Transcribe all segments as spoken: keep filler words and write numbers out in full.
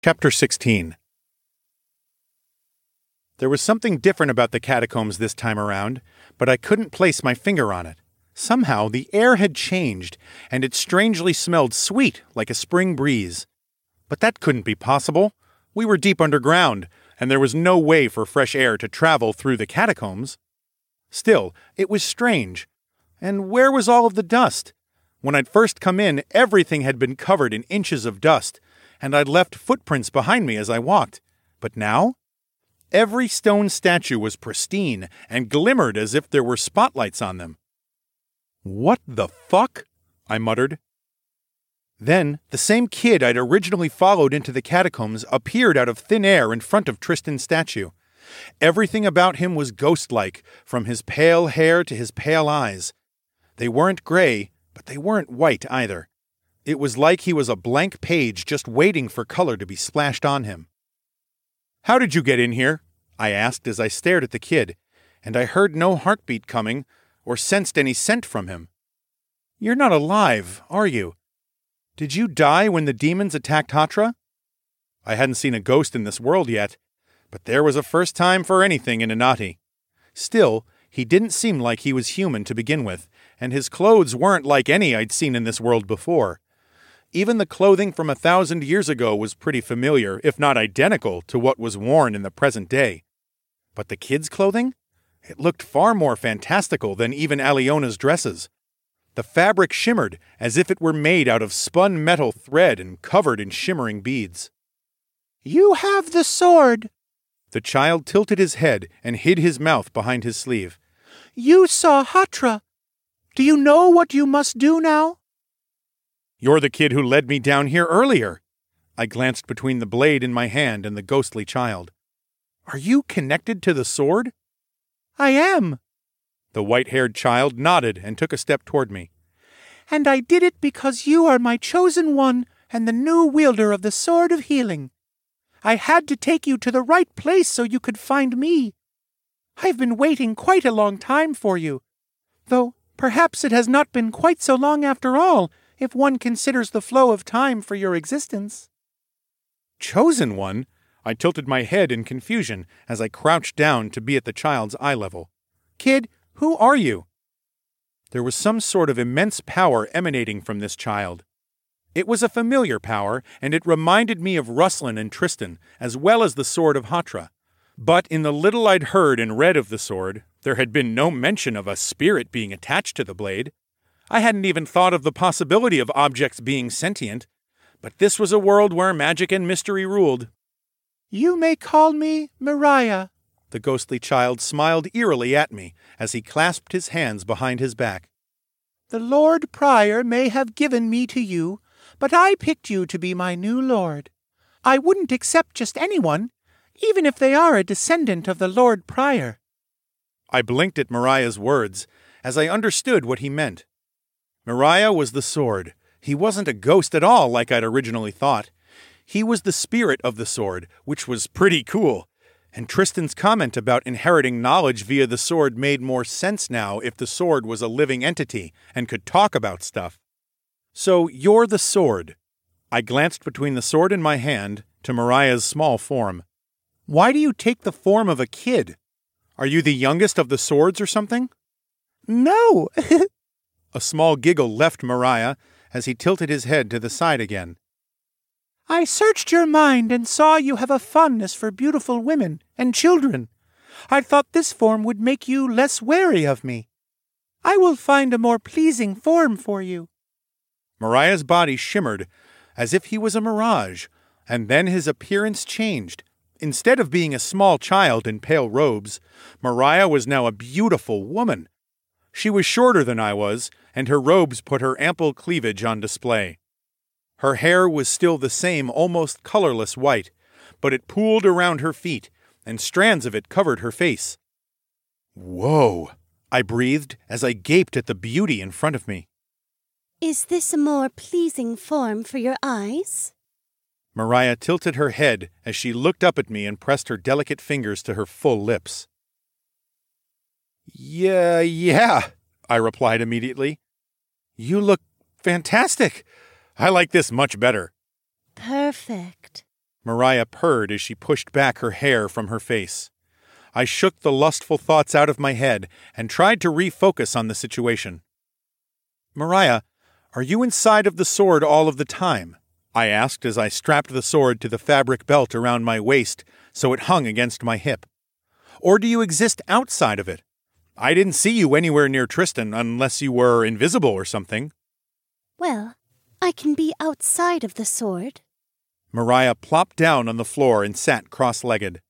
Chapter sixteen. There was something different about the catacombs this time around, but I couldn't place my finger on it. Somehow the air had changed, and it strangely smelled sweet like a spring breeze. But that couldn't be possible. We were deep underground, and there was no way for fresh air to travel through the catacombs. Still, it was strange. And where was all of the dust? When I'd first come in, everything had been covered in inches of dust, and I'd left footprints behind me as I walked. But now? Every stone statue was pristine and glimmered as if there were spotlights on them. "What the fuck?" I muttered. Then, the same kid I'd originally followed into the catacombs appeared out of thin air in front of Tristan's statue. Everything about him was ghost-like, from his pale hair to his pale eyes. They weren't gray, but they weren't white either. It was like he was a blank page just waiting for color to be splashed on him. "How did you get in here?" I asked as I stared at the kid, and I heard no heartbeat coming or sensed any scent from him. "You're not alive, are you? Did you die when the demons attacked Hatra?" I hadn't seen a ghost in this world yet, but there was a first time for anything in Enati. Still, he didn't seem like he was human to begin with, and his clothes weren't like any I'd seen in this world before. Even the clothing from a thousand years ago was pretty familiar, if not identical, to what was worn in the present day. But the kid's clothing? It looked far more fantastical than even Aliona's dresses. The fabric shimmered as if it were made out of spun metal thread and covered in shimmering beads. "You have the sword." The child tilted his head and hid his mouth behind his sleeve. "You saw Hatra. Do you know what you must do now?" "You're the kid who led me down here earlier." I glanced between the blade in my hand and the ghostly child. "Are you connected to the sword?" "I am." The white-haired child nodded and took a step toward me. "And I did it because you are my chosen one and the new wielder of the Sword of Healing. I had to take you to the right place so you could find me. I've been waiting quite a long time for you, though perhaps it has not been quite so long after all, if one considers the flow of time for your existence." "Chosen one?" I tilted my head in confusion as I crouched down to be at the child's eye level. "Kid, who are you?" There was some sort of immense power emanating from this child. It was a familiar power, and it reminded me of Ruslan and Tristan, as well as the sword of Hatra. But in the little I'd heard and read of the sword, there had been no mention of a spirit being attached to the blade. I hadn't even thought of the possibility of objects being sentient, but this was a world where magic and mystery ruled. "You may call me Moriah." The ghostly child smiled eerily at me as he clasped his hands behind his back. "The Lord Prior may have given me to you, but I picked you to be my new lord. I wouldn't accept just anyone, even if they are a descendant of the Lord Prior." I blinked at Moriah's words as I understood what he meant. Moriah was the sword. He wasn't a ghost at all like I'd originally thought. He was the spirit of the sword, which was pretty cool. And Tristan's comment about inheriting knowledge via the sword made more sense now if the sword was a living entity and could talk about stuff. "So you're the sword." I glanced between the sword in my hand to Moriah's small form. "Why do you take the form of a kid? Are you the youngest of the swords or something?" "No." A small giggle left Moriah as he tilted his head to the side again. "I searched your mind and saw you have a fondness for beautiful women and children. I thought this form would make you less wary of me. I will find a more pleasing form for you." Moriah's body shimmered as if he was a mirage, and then his appearance changed. Instead of being a small child in pale robes, Moriah was now a beautiful woman. She was shorter than I was, and her robes put her ample cleavage on display. Her hair was still the same almost colorless white, but it pooled around her feet, and strands of it covered her face. "Whoa!" I breathed as I gaped at the beauty in front of me. "Is this a more pleasing form for your eyes?" Moriah tilted her head as she looked up at me and pressed her delicate fingers to her full lips. Yeah, yeah, I replied immediately. "You look fantastic. I like this much better." Perfect. Mariah purred as she pushed back her hair from her face. I shook the lustful thoughts out of my head and tried to refocus on the situation. Mariah, are you inside of the sword all of the time? I asked as I strapped the sword to the fabric belt around my waist so it hung against my hip. Or do you exist outside of it? I didn't see you anywhere near Tristan unless you were invisible or something. Well, I can be outside of the sword. Mariah plopped down on the floor and sat cross-legged.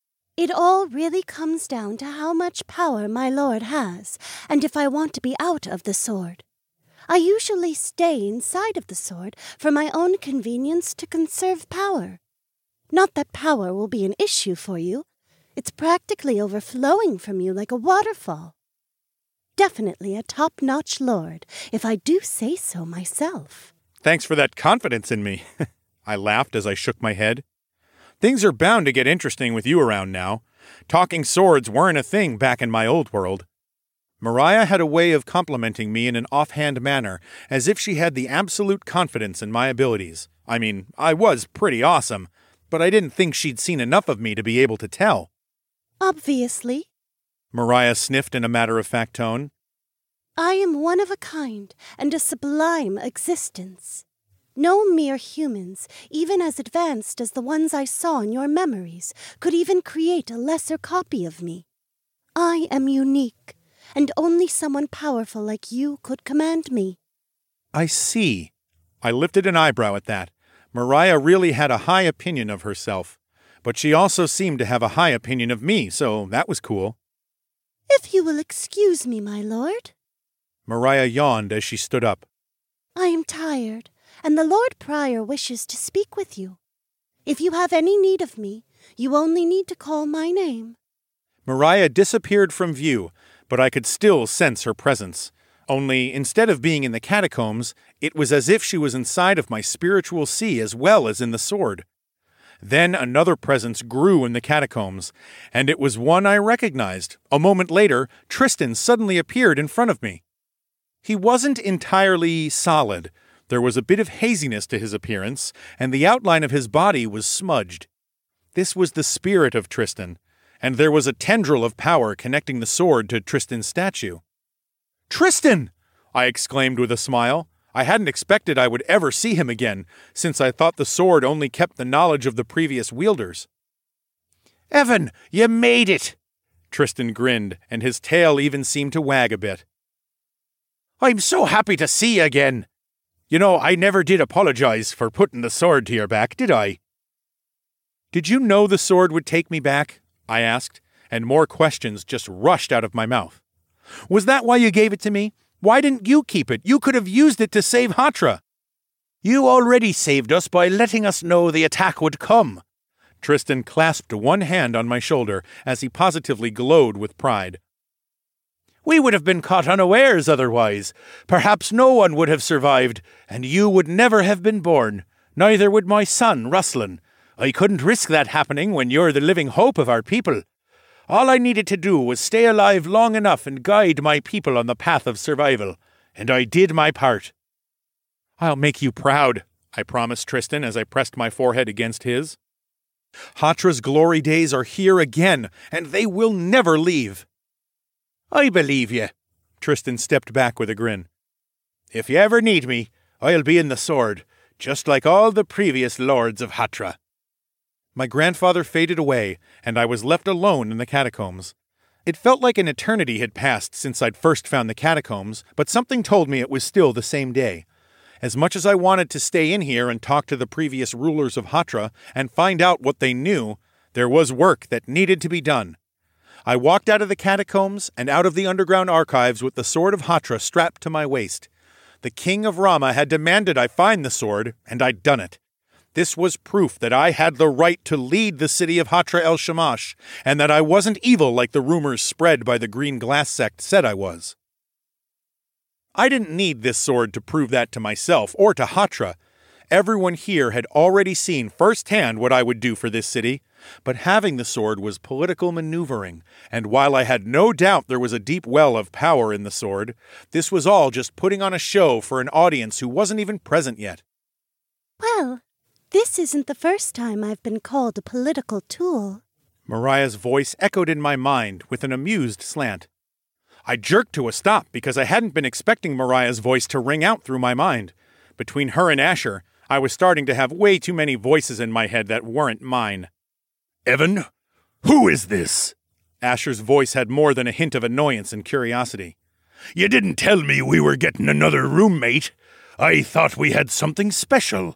It all really comes down to how much power my lord has, and if I want to be out of the sword. I usually stay inside of the sword for my own convenience to conserve power. Not that power will be an issue for you. It's practically overflowing from you like a waterfall. Definitely a top-notch lord, if I do say so myself. Thanks for that confidence in me. I laughed as I shook my head. Things are bound to get interesting with you around now. Talking swords weren't a thing back in my old world. Mariah had a way of complimenting me in an offhand manner, as if she had the absolute confidence in my abilities. I mean, I was pretty awesome, but I didn't think she'd seen enough of me to be able to tell. Obviously. Mariah sniffed in a matter-of-fact tone. I am one of a kind and a sublime existence. No mere humans, even as advanced as the ones I saw in your memories, could even create a lesser copy of me. I am unique, and only someone powerful like you could command me. I see. I lifted an eyebrow at that. Mariah really had a high opinion of herself, but she also seemed to have a high opinion of me, so that was cool. If you will excuse me, my lord. Mariah yawned as she stood up. I am tired, and the Lord Prior wishes to speak with you. If you have any need of me, you only need to call my name. Mariah disappeared from view, but I could still sense her presence. Only, instead of being in the catacombs, it was as if she was inside of my spiritual sea as well as in the sword. Then another presence grew in the catacombs, and it was one I recognized. A moment later, Tristan suddenly appeared in front of me. He wasn't entirely solid. There was a bit of haziness to his appearance, and the outline of his body was smudged. This was the spirit of Tristan, and there was a tendril of power connecting the sword to Tristan's statue. "Tristan!" I exclaimed with a smile. I hadn't expected I would ever see him again, since I thought the sword only kept the knowledge of the previous wielders. "Evan, you made it!" Tristan grinned, and his tail even seemed to wag a bit. "I'm so happy to see you again. You know, I never did apologize for putting the sword to your back, did I?" "Did you know the sword would take me back?" I asked, and more questions just rushed out of my mouth. "Was that why you gave it to me? Why didn't you keep it? You could have used it to save Hatra." "You already saved us by letting us know the attack would come." Tristan clasped one hand on my shoulder as he positively glowed with pride. "We would have been caught unawares otherwise. Perhaps no one would have survived, and you would never have been born. Neither would my son, Ruslan. I couldn't risk that happening when you're the living hope of our people. All I needed to do was stay alive long enough and guide my people on the path of survival, and I did my part." "I'll make you proud," I promised Tristan as I pressed my forehead against his. "Hatra's glory days are here again, and they will never leave." "I believe you." Tristan stepped back with a grin. "If you ever need me, I'll be in the sword, just like all the previous lords of Hatra." My grandfather faded away, and I was left alone in the catacombs. It felt like an eternity had passed since I'd first found the catacombs, but something told me it was still the same day. As much as I wanted to stay in here and talk to the previous rulers of Hatra and find out what they knew, there was work that needed to be done. I walked out of the catacombs and out of the underground archives with the sword of Hatra strapped to my waist. The king of Rama had demanded I find the sword, and I'd done it. This was proof that I had the right to lead the city of Hatra el Shamash, and that I wasn't evil like the rumors spread by the Green Glass sect said I was. I didn't need this sword to prove that to myself or to Hatra. Everyone here had already seen firsthand what I would do for this city, but having the sword was political maneuvering, and while I had no doubt there was a deep well of power in the sword, this was all just putting on a show for an audience who wasn't even present yet. Well, This isn't the first time I've been called a political tool. Mariah's voice echoed in my mind with an amused slant. I jerked to a stop because I hadn't been expecting Mariah's voice to ring out through my mind. Between her and Asher, I was starting to have way too many voices in my head that weren't mine. Evan, who is this? Asher's voice had more than a hint of annoyance and curiosity. You didn't tell me we were getting another roommate. I thought we had something special.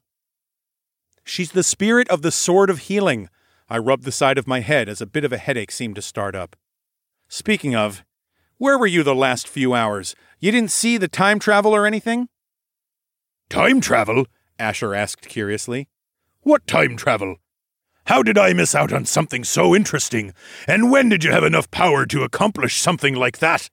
She's the spirit of the Sword of Healing. I rubbed the side of my head as a bit of a headache seemed to start up. Speaking of, where were you the last few hours? You didn't see the time travel or anything? Time travel? Asher asked curiously. What time travel? How did I miss out on something so interesting? And when did you have enough power to accomplish something like that?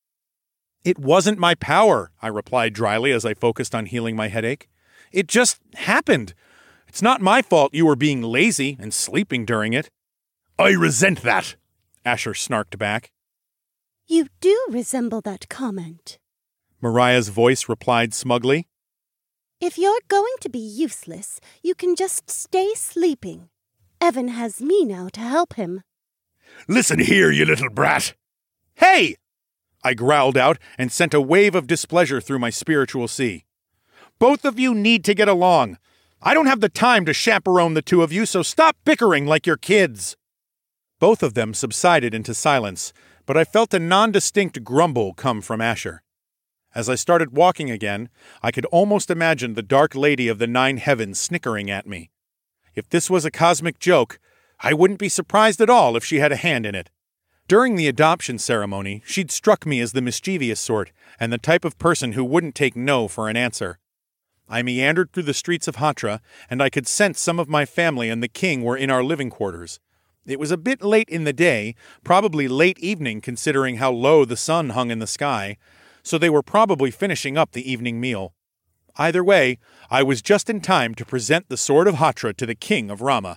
It wasn't my power, I replied dryly as I focused on healing my headache. It just happened. It's not my fault you were being lazy and sleeping during it. I resent that, Asher snarked back. You do resemble that comment. Mariah's voice replied smugly. If you're going to be useless, you can just stay sleeping. Evan has me now to help him. Listen here, you little brat. Hey! I growled out and sent a wave of displeasure through my spiritual sea. Both of you need to get along. I don't have the time to chaperone the two of you, so stop bickering like you're kids. Both of them subsided into silence, but I felt a non-distinct grumble come from Asher. As I started walking again, I could almost imagine the Dark Lady of the Nine Heavens snickering at me. If this was a cosmic joke, I wouldn't be surprised at all if she had a hand in it. During the adoption ceremony, she'd struck me as the mischievous sort, and the type of person who wouldn't take no for an answer. I meandered through the streets of Hatra, and I could sense some of my family and the king were in our living quarters. It was a bit late in the day, probably late evening considering how low the sun hung in the sky, so they were probably finishing up the evening meal. Either way, I was just in time to present the Sword of Hatra to the King of Rama.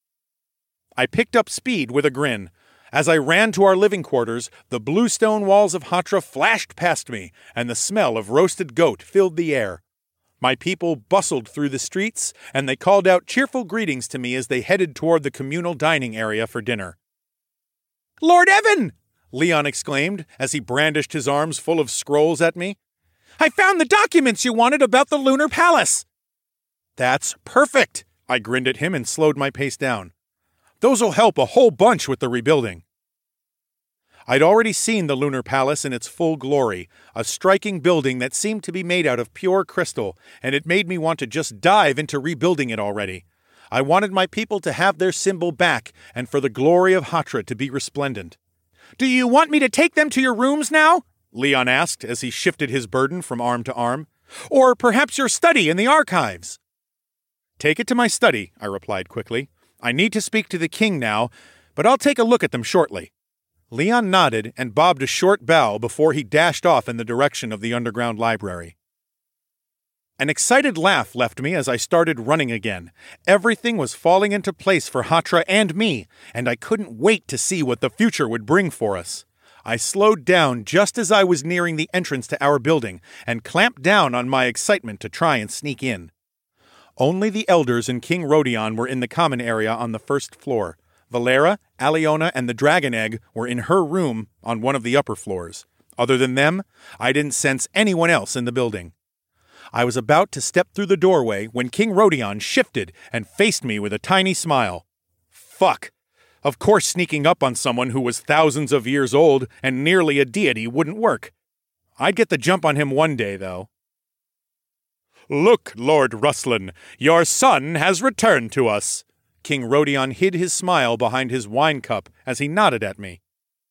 I picked up speed with a grin. As I ran to our living quarters, the blue stone walls of Hatra flashed past me, and the smell of roasted goat filled the air. My people bustled through the streets, and they called out cheerful greetings to me as they headed toward the communal dining area for dinner. "Lord Evan!" Leon exclaimed as he brandished his arms full of scrolls at me. "I found the documents you wanted about the Lunar Palace!" "That's perfect!" I grinned at him and slowed my pace down. "Those'll help a whole bunch with the rebuilding." I'd already seen the Lunar Palace in its full glory, a striking building that seemed to be made out of pure crystal, and it made me want to just dive into rebuilding it already. I wanted my people to have their symbol back, and for the glory of Hatra to be resplendent. "Do you want me to take them to your rooms now?" Leon asked as he shifted his burden from arm to arm. "Or perhaps your study in the archives?" "Take it to my study," I replied quickly. "I need to speak to the king now, but I'll take a look at them shortly." Leon nodded and bobbed a short bow before he dashed off in the direction of the underground library. An excited laugh left me as I started running again. Everything was falling into place for Hatra and me, and I couldn't wait to see what the future would bring for us. I slowed down just as I was nearing the entrance to our building, and clamped down on my excitement to try and sneak in. Only the elders and King Rodion were in the common area on the first floor. Valera, Aliona, and the Dragon Egg were in her room on one of the upper floors. Other than them, I didn't sense anyone else in the building. I was about to step through the doorway when King Rodion shifted and faced me with a tiny smile. Fuck! Of course sneaking up on someone who was thousands of years old and nearly a deity wouldn't work. I'd get the jump on him one day, though. "Look, Lord Ruslan, your son has returned to us." King Rodion hid his smile behind his wine cup as he nodded at me.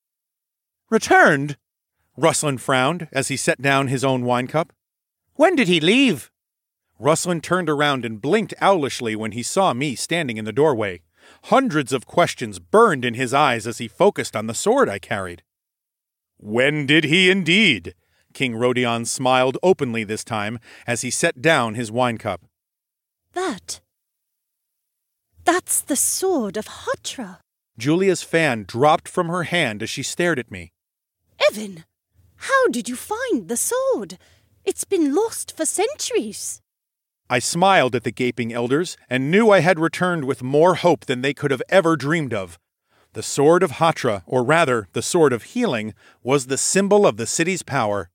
"Returned?" Ruslan frowned as he set down his own wine cup. "When did he leave?" Ruslan turned around and blinked owlishly when he saw me standing in the doorway. Hundreds of questions burned in his eyes as he focused on the sword I carried. "When did he indeed?" King Rodion smiled openly this time as he set down his wine cup. That... That's the sword of Hatra. Julia's fan dropped from her hand as she stared at me. Evan, how did you find the sword? It's been lost for centuries. I smiled at the gaping elders and knew I had returned with more hope than they could have ever dreamed of. The Sword of Hatra, or rather, the Sword of Healing, was the symbol of the city's power.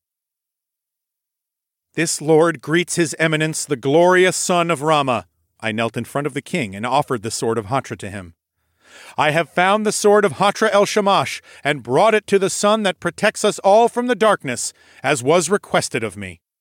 This lord greets his eminence, the glorious son of Rama. I knelt in front of the king and offered the Sword of Hatra to him. I have found the Sword of Hatra el Shamash and brought it to the sun that protects us all from the darkness, as was requested of me.